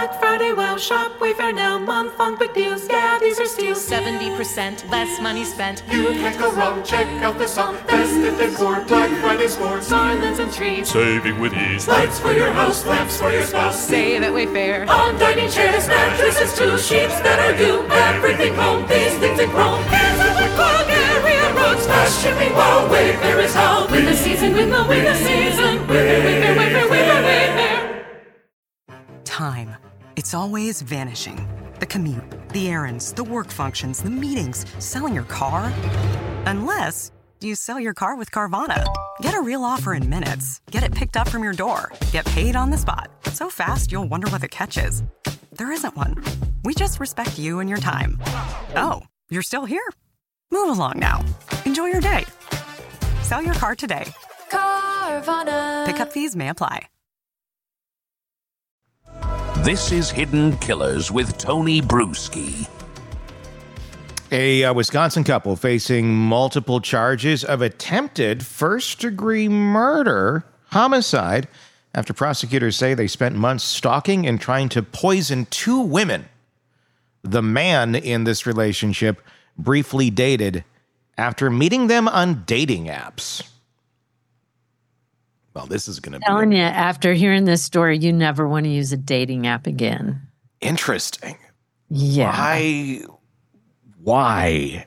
Black Friday, wow, shop Wayfair now, month-long big deals, yeah, these are steals. 70% less money spent. You can't go wrong, check out this all. Festive decor, Black Friday sports, garlands and trees. Saving with ease. Lights for your house, lamps for your spouse. Save at Wayfair. On dining chairs, mattresses too, sheets that are you. Everything home, these things in chrome. Here's a Woodclog area roads, fast shipping, wow, Wayfair is how. Win the season, win the season. Wayfair, Wayfair, Wayfair, Wayfair, Wayfair. Time. It's always vanishing. The commute, the errands, the work functions, the meetings, selling your car. Unless you sell your car with Carvana. Get a real offer in minutes. Get it picked up from your door. Get paid on the spot. So fast you'll wonder what the catch is. There isn't one. We just respect you and your time. Oh, you're still here? Move along now. Enjoy your day. Sell your car today. Carvana. Pickup fees may apply. This is Hidden Killers with Tony Bruschi. A Wisconsin couple facing multiple charges of attempted first-degree murder, homicide, after prosecutors say they spent months stalking and trying to poison two women. The man in this relationship briefly dated after meeting them on dating apps. Well, this is going to be... Telling you, after hearing this story, you never want to use a dating app again. Interesting. Yeah. Why?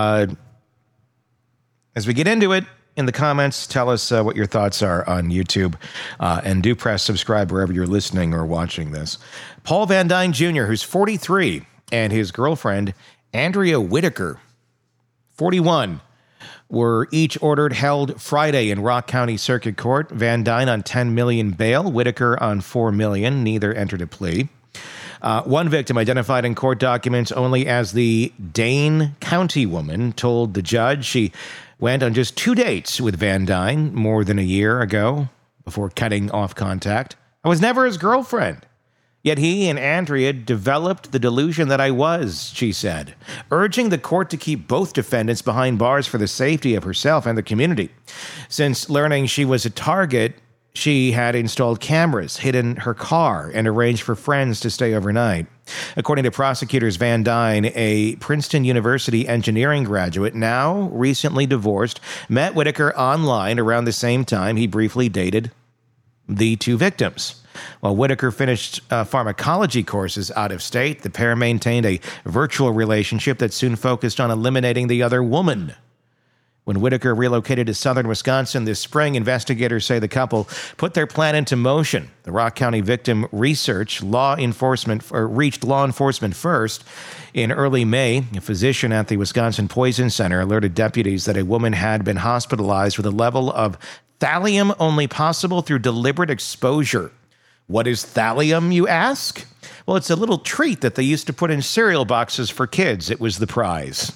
As we get into it, in the comments, tell us what your thoughts are on YouTube. And do press subscribe wherever you're listening or watching this. Paul Van Dyne Jr., who's 43, and his girlfriend, Andrea Whitaker, 41, were each ordered held Friday in Rock County Circuit Court. Van Dyne on $10 million bail, Whitaker on $4 million. Neither entered a plea. One victim, identified in court documents only as the Dane County woman, told the judge she went on just 2 dates with Van Dyne more than a year ago before cutting off contact. I was never his girlfriend. Yet he and Andrea developed the delusion that I was, she said, urging the court to keep both defendants behind bars for the safety of herself and the community. Since learning she was a target, she had installed cameras, hidden her car, and arranged for friends to stay overnight. According to prosecutors, Van Dyne, a Princeton University engineering graduate, now recently divorced, met Whitaker online around the same time he briefly dated the two victims. While Whitaker finished pharmacology courses out of state, the pair maintained a virtual relationship that soon focused on eliminating the other woman. When Whitaker relocated to southern Wisconsin this spring, investigators say the couple put their plan into motion. The Rock County Victim Research reached law enforcement first. In early May, a physician at the Wisconsin Poison Center alerted deputies that a woman had been hospitalized with a level of thallium only possible through deliberate exposure. What is thallium, you ask? Well, it's a little treat that they used to put in cereal boxes for kids. It was the prize.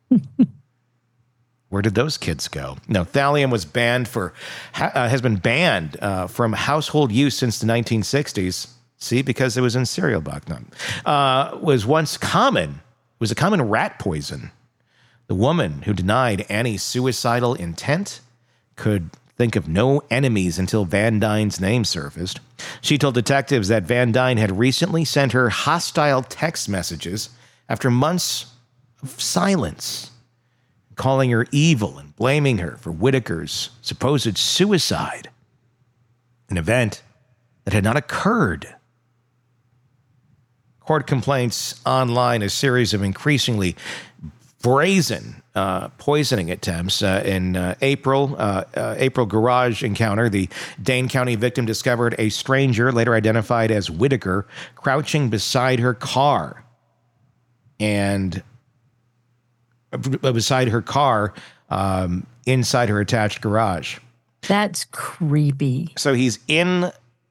Where did those kids go? No, thallium was has been banned from household use since the 1960s. See, because it was in cereal box. Was once common. It was a common rat poison. The woman who denied any suicidal intent could think of no enemies until Van Dyne's name surfaced. She told detectives that Van Dyne had recently sent her hostile text messages after months of silence, calling her evil and blaming her for Whitaker's supposed suicide, an event that had not occurred. Court complaints online, a series of increasingly brazen poisoning attempts. In April garage encounter, the Dane County victim discovered a stranger, later identified as Whitaker, crouching beside her car. And beside her car, inside her attached garage. That's creepy. So he's in...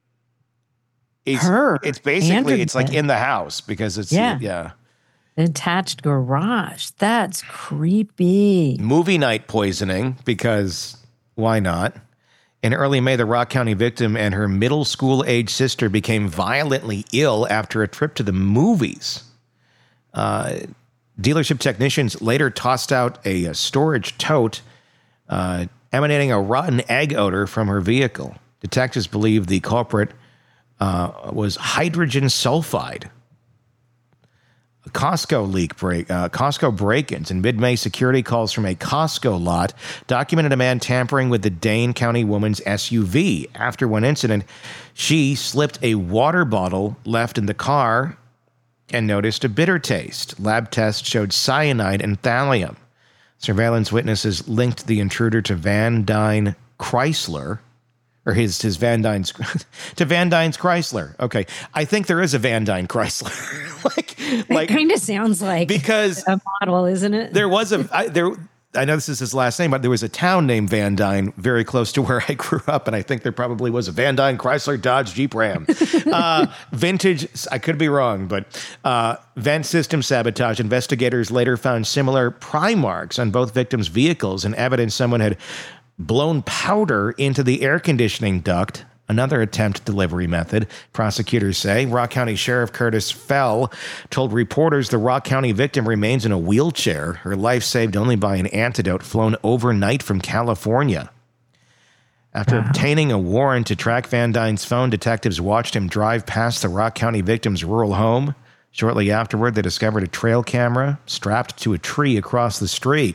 It's basically, it's like in the house because it's... Yeah. Attached garage. That's creepy. Movie night poisoning, because why not? In early May, the Rock County victim and her middle school-age sister became violently ill after a trip to the movies. Dealership technicians later tossed out a storage tote emanating a rotten egg odor from her vehicle. Detectives believe the culprit was hydrogen sulfide. A Costco break-ins. In mid-May, security calls from a Costco lot documented a man tampering with the Dane County woman's SUV. After one incident, she slipped a water bottle left in the car and noticed a bitter taste. Lab tests showed cyanide and thallium. Surveillance witnesses linked the intruder to Van Dyne Chrysler, or his Van Dyne's to Van Dyne's Chrysler. Okay, I think there is a Van Dyne Chrysler. It kind of sounds like because a model, isn't it? There was I know this is his last name, but there was a town named Van Dyne very close to where I grew up, and I think there probably was a Van Dyne Chrysler Dodge Jeep Ram. Vintage, I could be wrong, but vent system sabotage. Investigators later found similar pry marks on both victims' vehicles and evidence someone had blown powder into the air conditioning duct. Another attempt delivery method, prosecutors say. Rock County Sheriff Curtis Fell told reporters the Rock County victim remains in a wheelchair, her life saved only by an antidote flown overnight from California. After obtaining a warrant to track Van Dyne's phone, detectives watched him drive past the Rock County victim's rural home. Shortly afterward, they discovered a trail camera strapped to a tree across the street.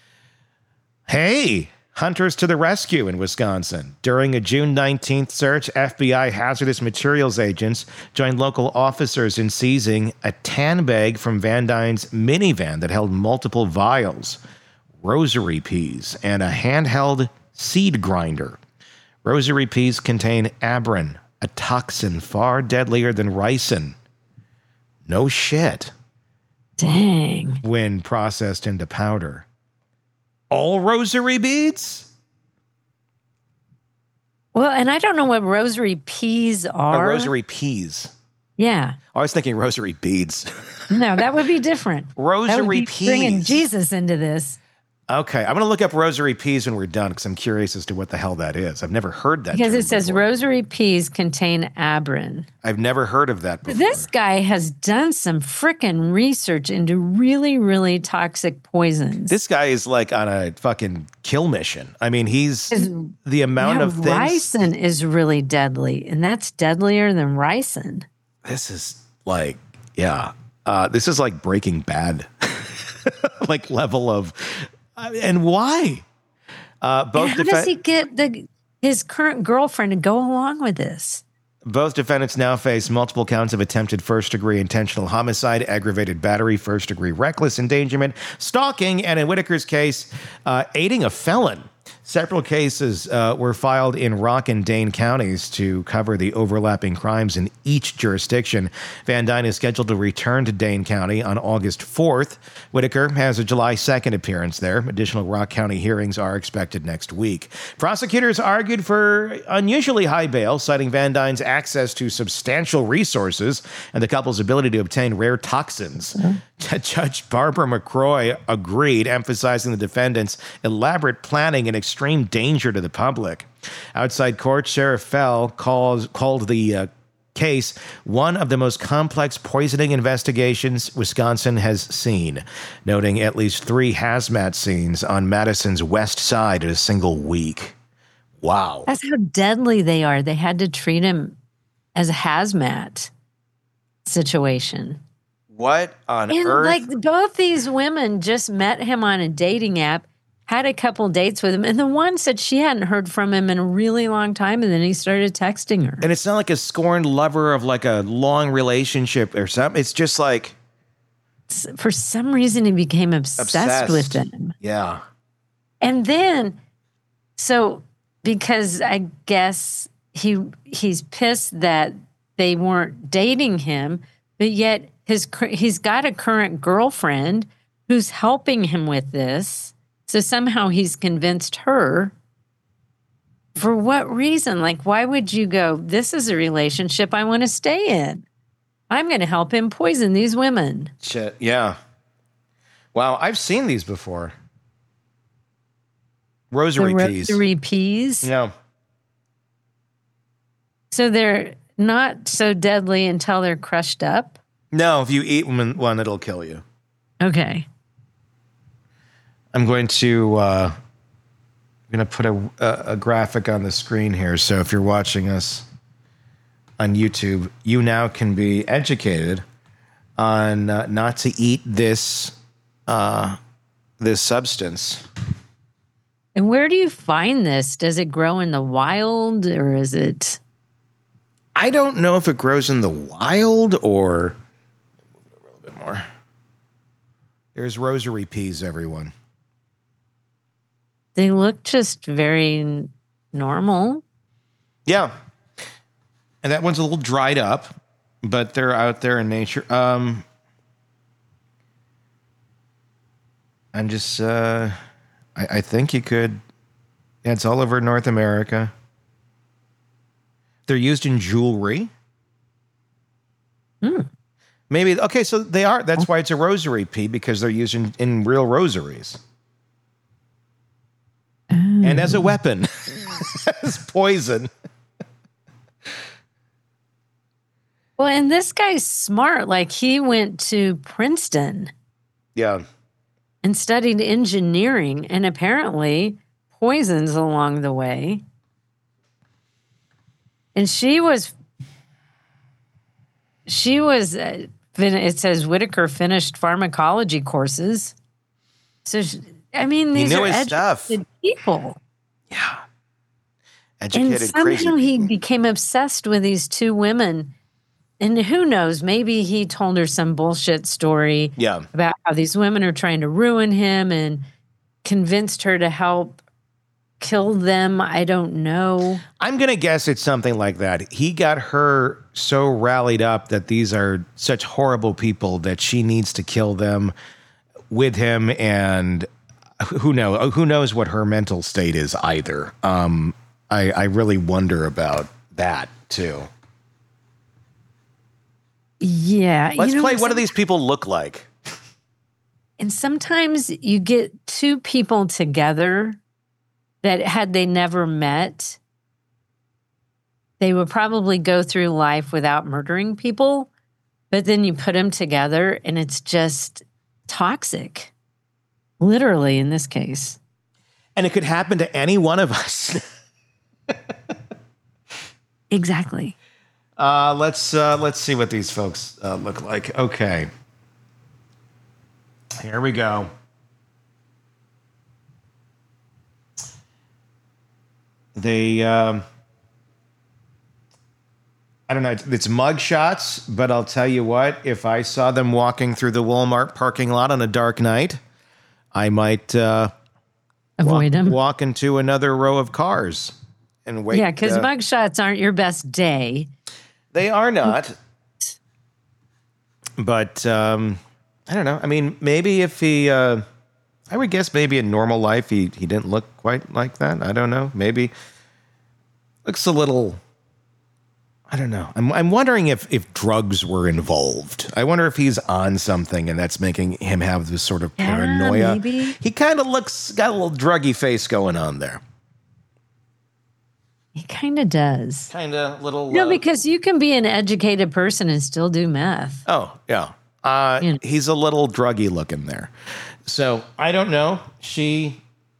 Hey! Hunters to the rescue in Wisconsin. During a June 19th search, FBI hazardous materials agents joined local officers in seizing a tan bag from Van Dyne's minivan that held multiple vials, rosary peas, and a handheld seed grinder. Rosary peas contain abrin, a toxin far deadlier than ricin. No shit. Dang. When processed into powder. All rosary beads? Well, and I don't know what rosary peas are. Rosary peas. Yeah. I was thinking rosary beads. No, that would be different. Rosary peas. Bringing Jesus into this. Okay, I'm going to look up rosary peas when we're done because I'm curious as to what the hell that is. I've never heard that. Because it says before. rosary peas contain abrin. I've never heard of that before. This guy has done some frickin' research into really, really toxic poisons. This guy is like on a fucking kill mission. I mean, the amount of things. Ricin is really deadly, and that's deadlier than ricin. This is like, this is like Breaking Bad, like level of. And why? How does he get his current girlfriend to go along with this? Both defendants now face multiple counts of attempted first-degree intentional homicide, aggravated battery, first-degree reckless endangerment, stalking, and in Whitaker's case, aiding a felon. Several cases were filed in Rock and Dane counties to cover the overlapping crimes in each jurisdiction. Van Dyne is scheduled to return to Dane County on August 4th. Whitaker has a July 2nd appearance there. Additional Rock County hearings are expected next week. Prosecutors argued for unusually high bail, citing Van Dyne's access to substantial resources and the couple's ability to obtain rare toxins. Judge Barbara McCroy agreed, emphasizing the defendant's elaborate planning and extreme danger to the public. Outside court, Sheriff Fell called the case one of the most complex poisoning investigations Wisconsin has seen, noting at least 3 hazmat scenes on Madison's west side in a single week. Wow. That's how deadly they are. They had to treat him as a hazmat situation. What on and earth? Like both these women just met him on a dating app, had a couple dates with him, and the one said she hadn't heard from him in a really long time, and then he started texting her. And it's not like a scorned lover of like a long relationship or something. It's just like for some reason he became obsessed with them. Yeah. And then because I guess he's pissed that they weren't dating him, but yet he's got a current girlfriend who's helping him with this. So somehow he's convinced her. For what reason? Like, why would you go, this is a relationship I want to stay in? I'm going to help him poison these women. Shit, yeah. Wow, I've seen these before. Rosary peas. Rosary peas? No. So they're not so deadly until they're crushed up? No, if you eat one, it'll kill you. Okay. I'm going to put a graphic on the screen here. So if you're watching us on YouTube, you now can be educated on not to eat this this substance. And where do you find this? Does it grow in the wild, or is it? I don't know if it grows in the wild or a little bit more. There's rosary peas, everyone. They look just very normal. Yeah. And that one's a little dried up, but they're out there in nature. I'm just, I think you could, yeah, it's all over North America. They're used in jewelry. Maybe, okay, so they are, that's why it's a rosary pea, because they're used in real rosaries. And as a weapon, as poison. Well, and this guy's smart. Like, he went to Princeton Yeah. and studied engineering, and apparently poisons along the way. And she was, it says Whitaker finished pharmacology courses. So, I mean, these knew are his educated stuff. people. Yeah. And Educated, crazy somehow he people. became obsessed with these two women. And who knows, maybe he told her some bullshit story Yeah. about how these women are trying to ruin him and convinced her to help kill them. I don't know. I'm going to guess it's something like that. He got her so rallied up that these are such horrible people that she needs to kill them with him. And who knows what her mental state is either. I really wonder about that too. Yeah. Let's play. What do these people look like? And sometimes you get two people together that had they never met, they would probably go through life without murdering people. But then you put them together and it's just toxic. Literally, in this case. And it could happen to any one of us. Exactly. Let's see what these folks look like. Okay. Here we go. They, I don't know, it's mug shots, but I'll tell you what, if I saw them walking through the Walmart parking lot on a dark night, I might Avoid them. walk into another row of cars and wait. Yeah, because mugshots aren't your best day. They are not. But I don't know. I mean, maybe if he, I would guess maybe in normal life he didn't look quite like that. I don't know. Maybe looks a little. I don't know. I'm wondering if drugs were involved. I wonder if he's on something and that's making him have this sort of paranoia. Maybe. He kind of got a little druggy face going on there. He kind of does. Kind of little. No, because you can be an educated person and still do meth. Oh, yeah. He's a little druggy looking there. So I don't know. She's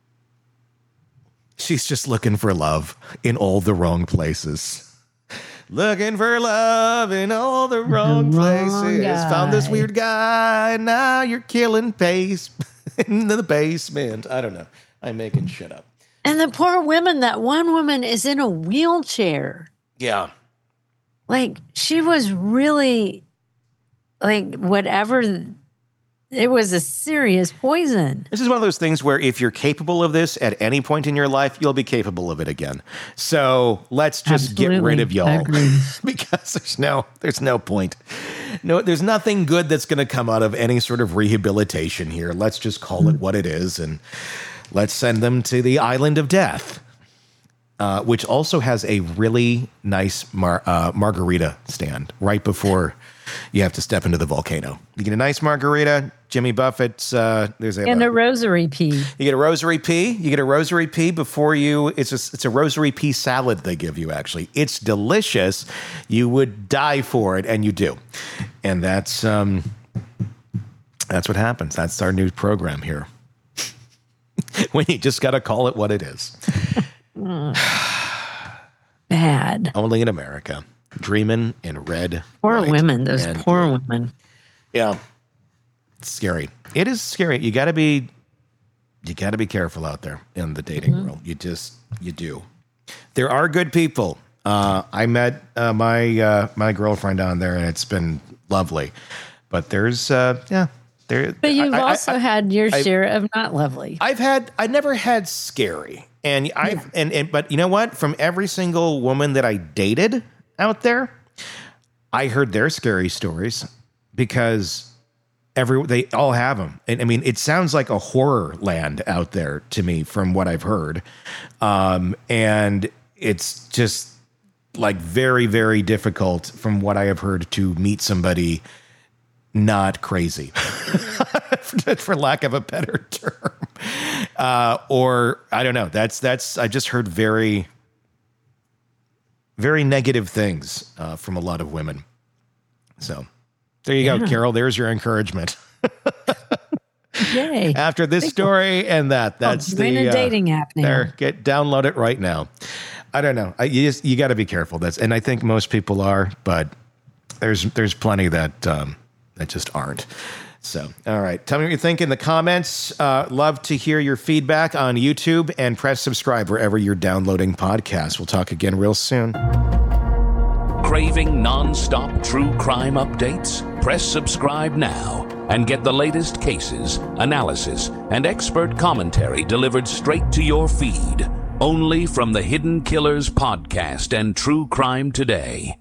just looking for love in all the wrong places. Looking for love in all the wrong places. guy. Found this weird guy. Now you're killing pace in the basement. I don't know. I'm making shit up. And the poor women, that one woman is in a wheelchair. Yeah. Like, she was really, like, whatever, it was a serious poison. This is one of those things where if you're capable of this at any point in your life, you'll be capable of it again. So let's just get rid of y'all. Agreed. Because there's no point. No, there's nothing good that's going to come out of any sort of rehabilitation here. Let's just call it what it is, and let's send them to the island of death, which also has a really nice margarita stand right before you have to step into the volcano. You get a nice margarita. Jimmy Buffett's And a rosary pea. You get a rosary pea. You get a rosary pea before you. It's a rosary pea salad they give you. Actually, it's delicious. You would die for it, and you do. And that's what happens. That's our new program here. When you just got to call it what it is. Bad. Only in America. dreaming in red. Poor white, women, those and poor blue. women. Yeah. It's scary. It is scary. You got to be careful out there in the dating world. You do. There are good people. I met my girlfriend down there, and it's been lovely. But there's there. But you've also had your share of not lovely. I never had scary, and but you know what? From every single woman that I dated out there, I heard their scary stories because they all have them. And I mean, it sounds like a horror land out there to me from what I've heard. And it's just like very, very difficult from what I have heard to meet somebody not crazy, for lack of a better term. Or I don't know. I just heard very, very negative things from a lot of women. So there you go, Carol. There's your encouragement. Yay. After this story and that's the a dating app now. There, download it right now. I don't know. You got to be careful. And I think most people are, but there's plenty that just aren't. So, all right. Tell me what you think in the comments. Love to hear your feedback on YouTube, and press subscribe wherever you're downloading podcasts. We'll talk again real soon. Craving non-stop true crime updates? Press subscribe now and get the latest cases, analysis, and expert commentary delivered straight to your feed. Only from the Hidden Killers podcast and True Crime Today.